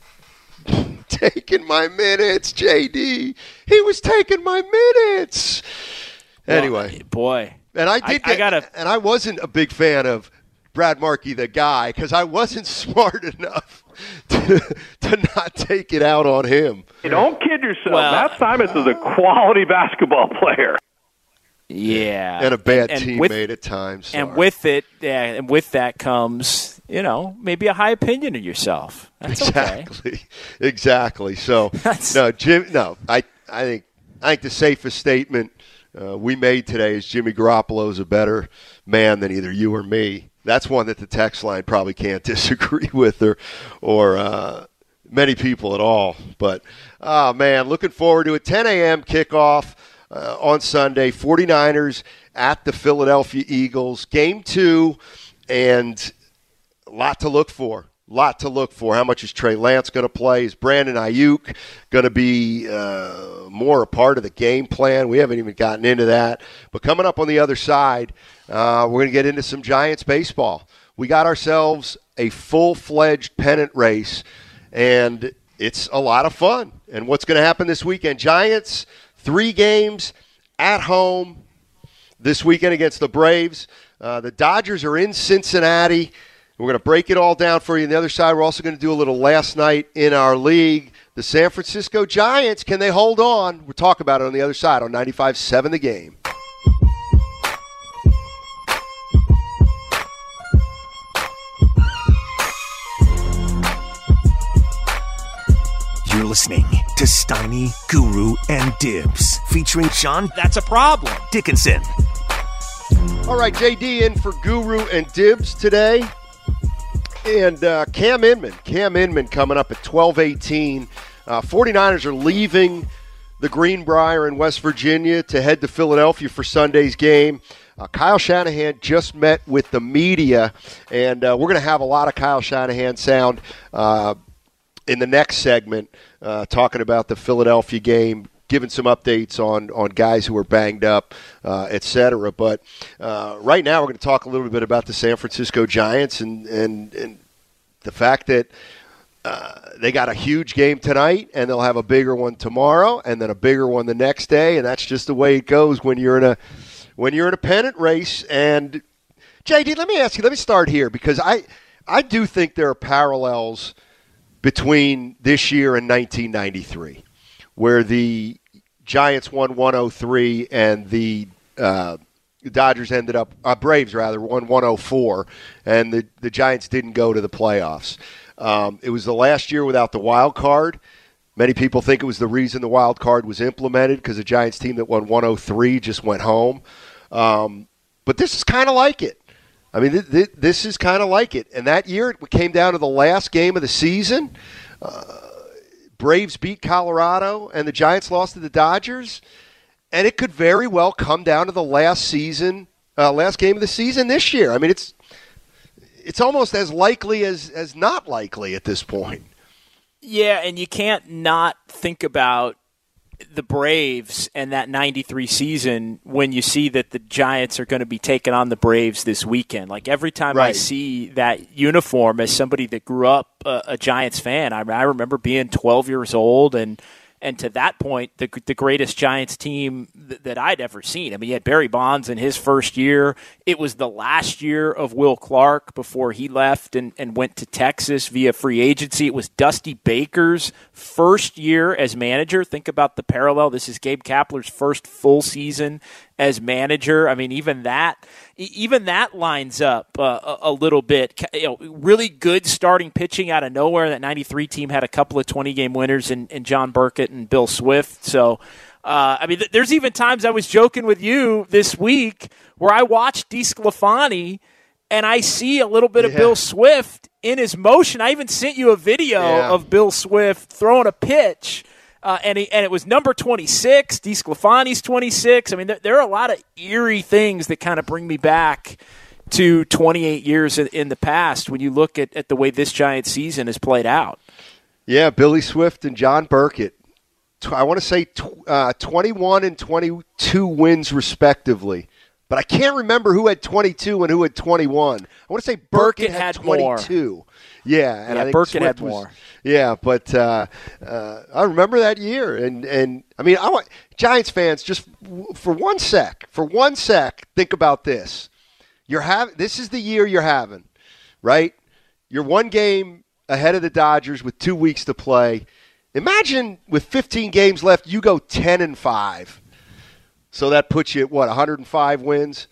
taking my minutes, J D. He was taking my minutes. Anyway. Well, boy. And I did I, get, I gotta, and I wasn't a big fan of Brad Markey, the guy, because I wasn't smart enough to, to not take it out on him. Hey, don't kid yourself. Well, Matt Simons is a quality basketball player. Yeah, and a bad and, and teammate with, at times. Sorry. And with it, yeah, and with that comes, you know, maybe a high opinion of yourself. That's exactly, okay. exactly. So no, Jim. No, I, I think, I think the safest statement uh, we made today is Jimmy Garoppolo is a better man than either you or me. That's one that the text line probably can't disagree with, or, or uh, many people at all. But, oh, man, looking forward to it. ten a.m. kickoff uh, on Sunday. 49ers at the Philadelphia Eagles. Game two, and a lot to look for. Lot to look for. How much is Trey Lance going to play? Is Brandon Ayuk going to be uh, more a part of the game plan? We haven't even gotten into that. But coming up on the other side, uh, we're going to get into some Giants baseball. We got ourselves a full-fledged pennant race, and it's a lot of fun. And what's going to happen this weekend? Giants, three games at home this weekend against the Braves. Uh, the Dodgers are in Cincinnati. We're going to break it all down for you. On the other side, we're also going to do a little last night in our league. The San Francisco Giants, can they hold on? We'll talk about it on the other side on ninety-five seven The Game. You're listening to Steiny, Guru, and Dibs, featuring Sean That's a problem. Dickinson. All right, J D in for Guru and Dibs today. And uh, Cam Inman. Cam Inman coming up at twelve eighteen. Uh, 49ers are leaving the Greenbrier in West Virginia to head to Philadelphia for Sunday's game. Uh, Kyle Shanahan just met with the media, and uh, we're going to have a lot of Kyle Shanahan sound uh, in the next segment, uh, talking about the Philadelphia game, giving some updates on, on guys who are banged up, uh, et cetera. But uh, right now we're going to talk a little bit about the San Francisco Giants and, and, and the fact that uh, they got a huge game tonight, and they'll have a bigger one tomorrow, and then a bigger one the next day, and that's just the way it goes when you're in a when you're in a pennant race. And J D, let me ask you, let me start here, because I I do think there are parallels between this year and nineteen ninety-three. Where the Giants won one oh three and the uh, Dodgers ended up, uh, Braves rather, won one oh four, and the, the Giants didn't go to the playoffs. Um, it was the last year without the wild card. Many people think it was the reason the wild card was implemented, because the Giants team that won one oh three just went home. Um, but this is kind of like it. I mean, th- th- this is kind of like it. And that year it came down to the last game of the season. Uh, Braves beat Colorado, and the Giants lost to the Dodgers, and it could very well come down to the last season, uh, last game of the season this year. I mean, it's it's almost as likely as, as not likely at this point. Yeah, and you can't not think about the Braves and that ninety-three season when you see that the Giants are going to be taking on the Braves this weekend. Like, every time right. I see that uniform, as somebody that grew up a, a Giants fan, I, I remember being twelve years old, and and to that point, the the greatest Giants team th- that I'd ever seen. I mean, you had Barry Bonds in his first year. It was the last year of Will Clark before he left and, and went to Texas via free agency. It was Dusty Baker's first year as manager. Think about the parallel. This is Gabe Kapler's first full season as manager. I mean, even that, even that lines up uh, a, a little bit. You know, really good starting pitching out of nowhere. That ninety-three team had a couple of twenty-game winners in, in John Burkett and Bill Swift. So, uh, I mean, th- there's even times I was joking with you this week where I watched DeSclafani and I see a little bit yeah. of Bill Swift in his motion. I even sent you a video yeah. of Bill Swift throwing a pitch. Uh, and he, and it was number twenty-six. DeSclafani's twenty-six. I mean, there, there are a lot of eerie things that kind of bring me back to twenty-eight years in, in the past when you look at, at the way this Giants season has played out. Yeah, Billy Swift and John Burkett. I want to say tw- uh, twenty-one and twenty-two wins respectively. But I can't remember who had twenty-two and who had twenty-one. I want to say Burkett, Burkett had, had twenty-two. More. Yeah, and yeah, I think Burkett Swift had was, more. Yeah, but uh, uh, I remember that year, and, and I mean, I want Giants fans just for one sec, for one sec, think about this. You're having this is the year you're having, right? You're one game ahead of the Dodgers with two weeks to play. Imagine with fifteen games left, you go ten and five. So that puts you at, what, one hundred five wins?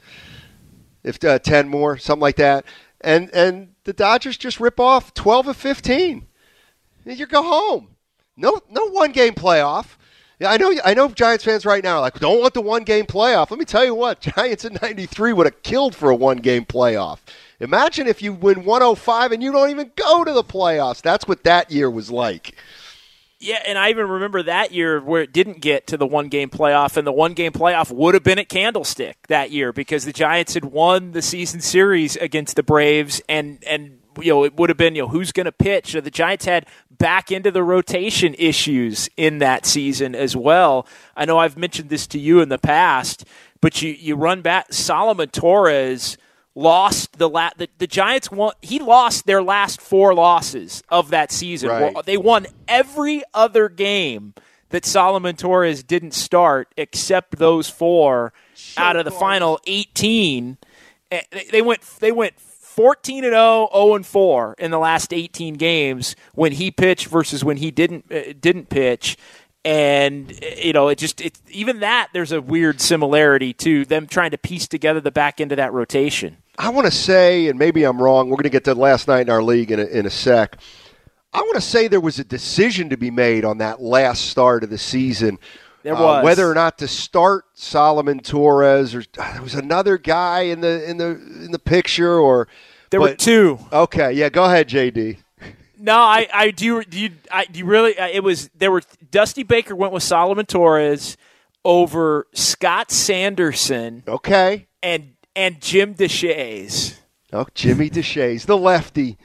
If uh, ten more, something like that. And and the Dodgers just rip off twelve of fifteen. You go home. No no one-game playoff. Yeah, I know I know Giants fans right now are like, don't want the one-game playoff. Let me tell you what, Giants in ninety-three would have killed for a one-game playoff. Imagine if you win one oh five and you don't even go to the playoffs. That's what that year was like. Yeah, and I even remember that year where it didn't get to the one-game playoff, and the one-game playoff would have been at Candlestick that year because the Giants had won the season series against the Braves, and, and you know, it would have been, you know, who's going to pitch. So the Giants had back into the rotation issues in that season as well. I know I've mentioned this to you in the past, but you, you run back, Solomon Torres lost the, la- the the Giants won. He lost their last four losses of that season. Right. Well, they won every other game that Solomon Torres didn't start, except those four so out of the final eighteen. They went they went fourteen and oh, oh and four in the last eighteen games when he pitched versus when he didn't uh, didn't pitch. And, you know, it just it, even that, there's a weird similarity to them trying to piece together the back end of that rotation. I want to say, and maybe I'm wrong, we're going to get to last night in our league in a, in a sec. I want to say there was a decision to be made on that last start of the season. There was. Uh, whether or not to start Solomon Torres, or uh, there was another guy in the in the in the picture, or there but, were two. Okay, yeah, go ahead, J D. No, I, I do. Do you, I, do you really? It was there were Dusty Baker went with Solomon Torres over Scott Sanderson. Okay, and and Jim Deshaies. Oh, Jimmy Deshaies, the lefty,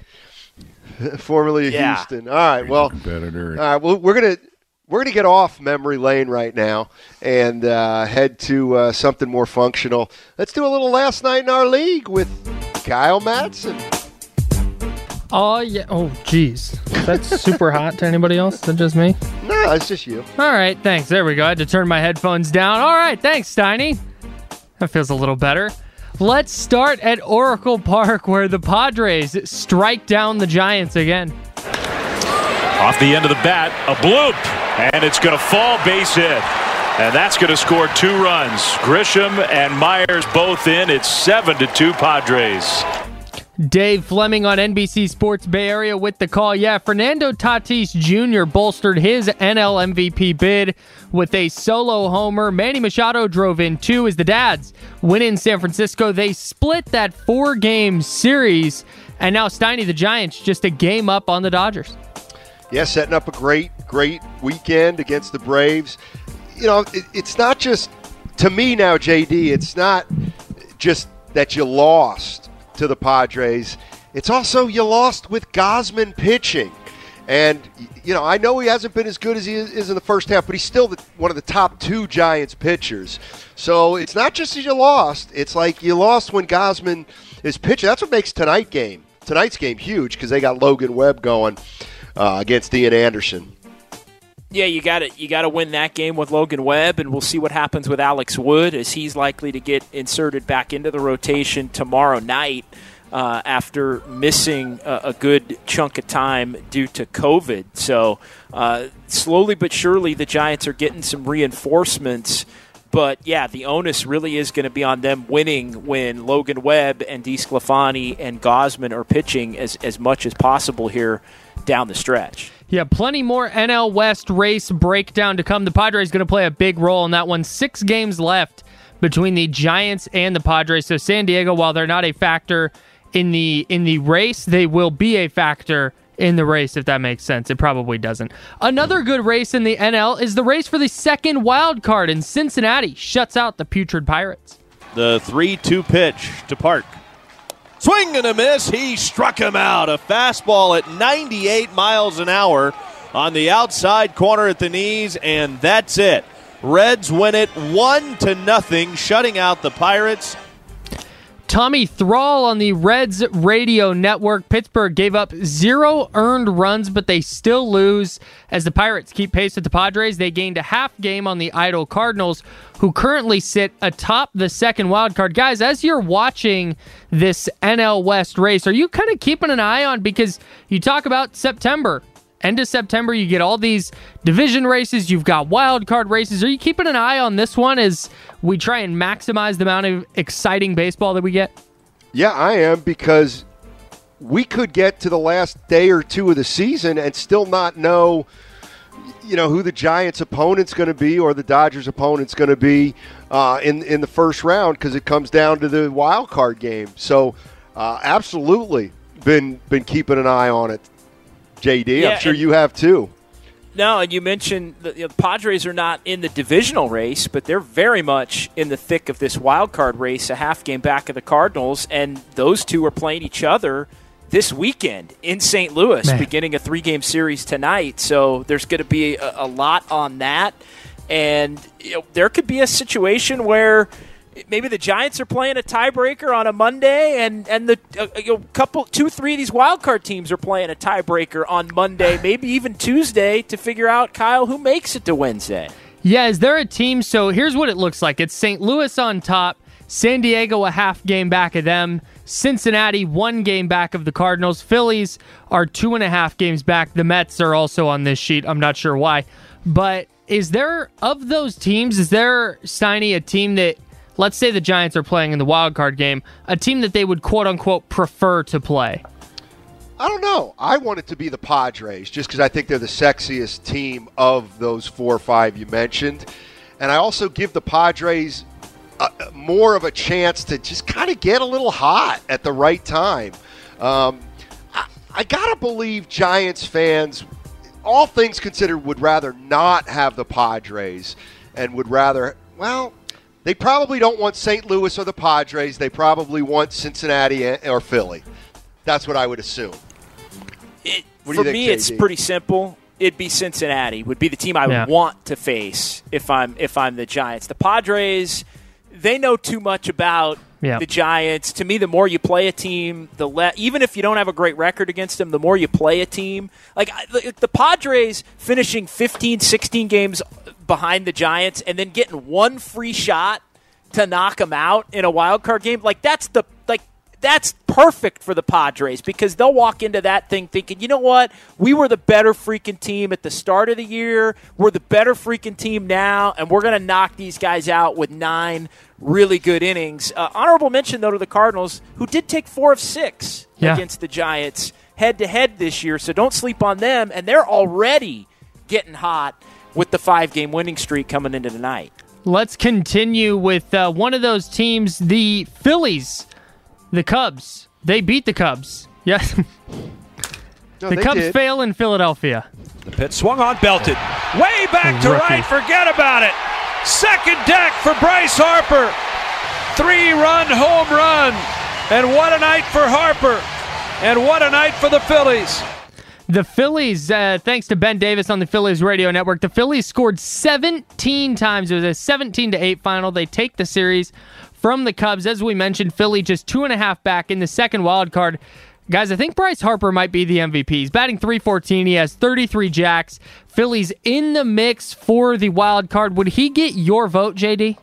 formerly of yeah. Houston. All right, well, competitor. All right, well, we're gonna we're gonna get off memory lane right now and uh, head to uh, something more functional. Let's do a little last night in our league with Kyle Madsen. Oh, yeah. Oh, geez. That's super hot to anybody else? Is that just me? No, it's just you. All right, thanks. There we go. I had to turn my headphones down. All right, thanks, Steiny. That feels a little better. Let's start at Oracle Park, where the Padres strike down the Giants again. Off the end of the bat, a bloop, and it's going to fall base hit. And that's going to score two runs. Grisham and Myers both in. It's seven to two Padres. Dave Fleming on N B C Sports Bay Area with the call. Yeah, Fernando Tatis Junior bolstered his N L M V P bid with a solo homer. Manny Machado drove in two as the Dads win in San Francisco. They split that four-game series, and now Steiny, the Giants, just a game up on the Dodgers. Yeah, setting up a great, great weekend against the Braves. You know, it, it's not just, to me now, J D, it's not just that you lost to the Padres. It's also you lost with Gausman pitching. And, you know, I know he hasn't been as good as he is in the first half, but he's still the, one of the top two Giants pitchers. So it's not just that you lost. It's like you lost when Gausman is pitching. That's what makes tonight game, tonight's game huge because they got Logan Webb going uh, against Ian Anderson. Yeah, you got to you got to win that game with Logan Webb, and we'll see what happens with Alex Wood as he's likely to get inserted back into the rotation tomorrow night uh, after missing a, a good chunk of time due to COVID. So uh, slowly but surely, the Giants are getting some reinforcements. But, yeah, the onus really is going to be on them winning when Logan Webb and DeSclafani and Gausman are pitching as, as much as possible here down the stretch. Yeah, plenty more N L West race breakdown to come. The Padres going to play a big role in that one. Six games left between the Giants and the Padres. So San Diego, while they're not a factor in the in the race, they will be a factor in the race, if that makes sense. It probably doesn't. Another good race in the N L is the race for the second wild card, and Cincinnati shuts out the Putrid Pirates. The three two pitch to Park. Swing and a miss. He struck him out. A fastball at ninety-eight miles an hour on the outside corner at the knees, and that's it. Reds win it one to nothing, shutting out the Pirates. Tommy Thrall on the Reds radio network. Pittsburgh gave up zero earned runs, but they still lose as the Pirates keep pace with the Padres. They gained a half game on the idle Cardinals, who currently sit atop the second wild card. Guys, as you're watching this N L West race, are you kind of keeping an eye on, because you talk about September end of September, you get all these division races, you've got wild card races. Are you keeping an eye on this one as we try and maximize the amount of exciting baseball that we get? Yeah, I am, because we could get to the last day or two of the season and still not know, you know, who the Giants' opponent's going to be or the Dodgers' opponent's going to be uh, in in the first round, because it comes down to the wild card game. So, uh, absolutely, been been keeping an eye on it, J D. Yeah, I'm sure you have too. No, and you mentioned the you know, Padres are not in the divisional race, but they're very much in the thick of this wild card race, a half game back of the Cardinals, and those two are playing each other this weekend in Saint Louis, Man. beginning a three-game series tonight. So there's going to be a, a lot on that. And you know, there could be a situation where maybe the Giants are playing a tiebreaker on a Monday, and, and the uh, you know, couple, two, three of these wild card teams are playing a tiebreaker on Monday, maybe even Tuesday, to figure out, Kyle, who makes it to Wednesday. Yeah, is there a team? So here's what it looks like. It's Saint Louis on top, San Diego a half game back of them, Cincinnati one game back of the Cardinals. Phillies are two and a half games back. The Mets are also on this sheet. I'm not sure why. But is there, of those teams, is there, Steiny, a team that, let's say the Giants are playing in the wild card game, a team that they would quote-unquote prefer to play? I don't know. I want it to be the Padres, just because I think they're the sexiest team of those four or five you mentioned. And I also give the Padres Uh, more of a chance to just kind of get a little hot at the right time. Um, I, I got to believe Giants fans, all things considered, would rather not have the Padres and would rather, well, they probably don't want Saint Louis or the Padres. They probably want Cincinnati or Philly. That's what I would assume. It, what do for you think, me, J D? it's pretty simple. It'd be Cincinnati would be the team I yeah. would want to face if I'm if I'm the Giants. The Padres, they know too much about yeah. the Giants. To me, the more you play a team, the le- even if you don't have a great record against them, the more you play a team. Like the, the Padres finishing fifteen, sixteen games behind the Giants and then getting one free shot to knock them out in a wild card game, like that's the like that's perfect for the Padres, because they'll walk into that thing thinking, you know what, we were the better freaking team at the start of the year, we're the better freaking team now, and we're going to knock these guys out with nine really good innings. Uh, honorable mention, though, to the Cardinals, who did take four of six yeah. against the Giants head-to-head this year, so don't sleep on them, and they're already getting hot with the five-game winning streak coming into tonight. Let's continue with uh, one of those teams, the Phillies. The Cubs. They beat the Cubs. Yes. No, the Cubs did. fail in Philadelphia. The pitch swung on, belted. Way back to Rookie. right. Forget about it. Second deck for Bryce Harper. Three-run home run. And what a night for Harper. And what a night for the Phillies. The Phillies, uh, thanks to Ben Davis on the Phillies radio network, the Phillies scored seventeen times. It was a seventeen to eight final. They take the series from the Cubs. As we mentioned, Philly just two and a half back in the second wild card. Guys, I think Bryce Harper might be the M V P. He's batting three fourteen. He has thirty-three jacks. Philly's in the mix for the wild card. Would he get your vote, J D?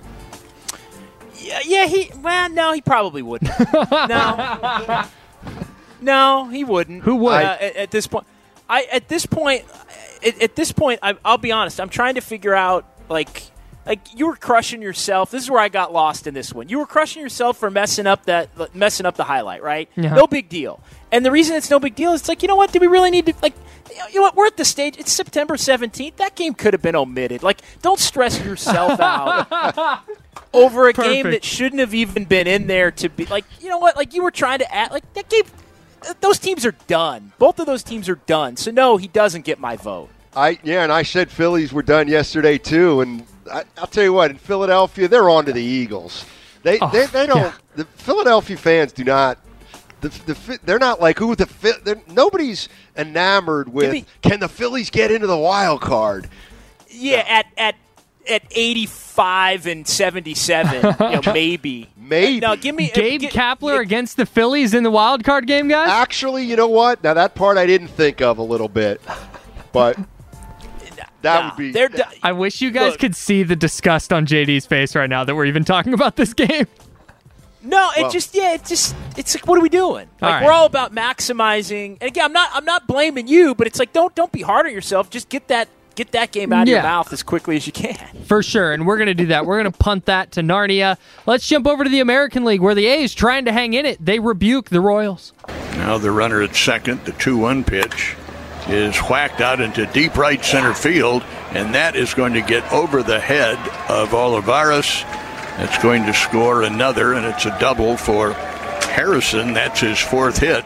Yeah, yeah. He well, no, he probably wouldn't. No, no, he wouldn't. Who would? Uh, at, at this point? I at this point, at, at this point, I, I'll be honest. I'm trying to figure out like. Like, you were crushing yourself. This is where I got lost in this one. You were crushing yourself for messing up that, messing up the highlight, right? Yeah. No big deal. And the reason it's no big deal is it's like, you know what? Do we really need to, like, you know what? We're at the stage. It's September seventeenth. That game could have been omitted. Like, don't stress yourself out over a Perfect. game that shouldn't have even been in there to be, like, you know what? Like, you were trying to act, like, that game, those teams are done. Both of those teams are done. So, no, he doesn't get my vote. I Yeah, and I said Phillies were done yesterday, too, and I, I'll tell you what, in Philadelphia, they're on to the Eagles. They oh, they, they don't. Yeah. The Philadelphia fans do not. The, the they're not like who the nobody's enamored with. me, can the Phillies get into the wild card? Yeah, no. at at at eighty-five and seventy-seven, you know, maybe. Maybe. No, give me Gabe uh, Kapler uh, against the Phillies in the wild card game, guys. Actually, you know what? Now that part I didn't think of a little bit, but. That nah, would be. They're, I wish you guys look, could see the disgust on J D's face right now that we're even talking about this game. No, it Well- just yeah, it just it's like, what are we doing? Like All right. we're all about maximizing. And again, I'm not I'm not blaming you, but it's like don't don't be hard on yourself. Just get that get that game out of Yeah. your mouth as quickly as you can. For sure, and we're going to do that. We're going to punt that to Narnia. Let's jump over to the American League, where the A's, trying to hang in it, they rebuke the Royals. Now the runner at second, the two one pitch, is whacked out into deep right center field, and that is going to get over the head of Olivares. That's going to score another, and it's a double for Harrison. That's his fourth hit.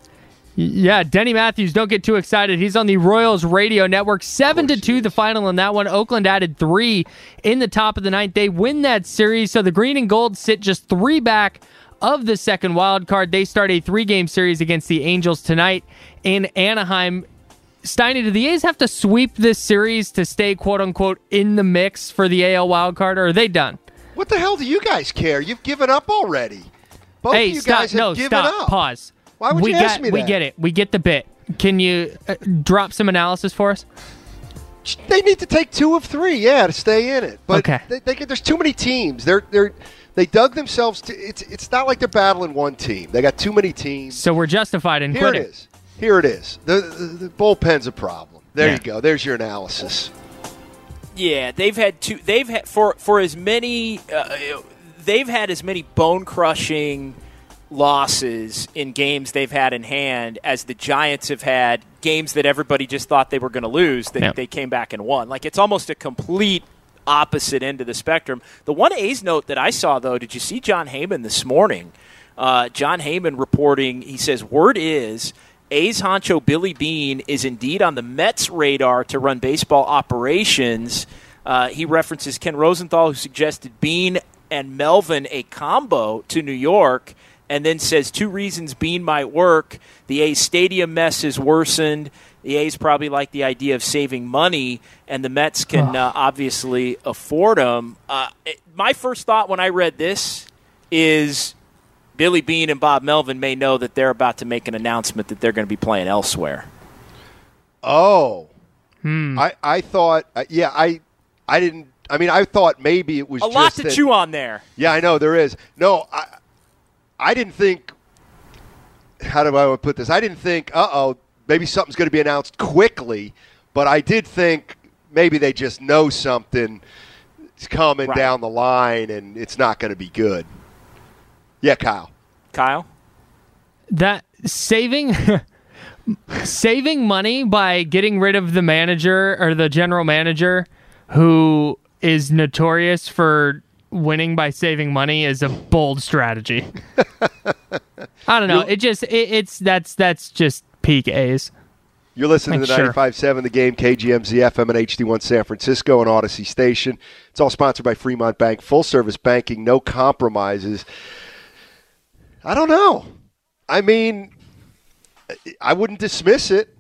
Yeah, Denny Matthews, don't get too excited. He's on the Royals radio network. Seven to two, the final in that one. Oakland added three in the top of the ninth. They win that series, so the green and gold sit just three back of the second wild card. They start a three-game series against the Angels tonight in Anaheim. Steiny, do the A's have to sweep this series to stay, quote-unquote, in the mix for the A L wild card, or are they done? What the hell do you guys care? You've given up already. Both hey, of you stop. guys have no, given stop. up. Pause. Why would we you get, ask me We that? get it. We get the bit. Can you uh, drop some analysis for us? They need to take two of three, yeah, to stay in it. But Okay. they, they, there's too many teams. They're they're they dug themselves to. It's it's not like they're battling one team. They got too many teams. So we're justified in Here quitting. it is. Here it is. The the, the bullpen's a problem. There Yeah. you go. There's your analysis. Yeah, they've had two. They've had for for as many. Uh, they've had as many bone crushing losses in games they've had in hand as the Giants have had games that everybody just thought they were going to lose that Yep. they came back and won. Like it's almost a complete opposite end of the spectrum. The one A's note that I saw though, did you see John Heyman this morning? Uh, John Heyman reporting. He says word is A's honcho Billy Beane is indeed on the Mets' radar to run baseball operations. Uh, he references Ken Rosenthal, who suggested Beane and Melvin a combo to New York, and then says two reasons Beane might work. The A's stadium mess has worsened. The A's probably like the idea of saving money, and the Mets can uh, obviously afford them. Uh, it, my first thought when I read this is Billy Beane and Bob Melvin may know that they're about to make an announcement that they're going to be playing elsewhere. Oh, Hmm. I I thought uh, yeah I I didn't. I mean I thought maybe it was A just lot to that- chew on there. Yeah, I know there is. No, I I didn't think. How do I put this? I didn't think. Uh oh, maybe something's going to be announced quickly. But I did think maybe they just know something is coming Right. down the line, and it's not going to be good. Yeah, Kyle. Kyle? That saving saving money by getting rid of the manager or the general manager who is notorious for winning by saving money is a bold strategy. I don't know. It just it, it's that's that's just peak A's. You're listening Like, to sure. ninety-five point seven The Game, K G M Z F M and H D one San Francisco and Odyssey Station. It's all sponsored by Fremont Bank. Full service banking, no compromises. I don't know. I mean, I wouldn't dismiss it.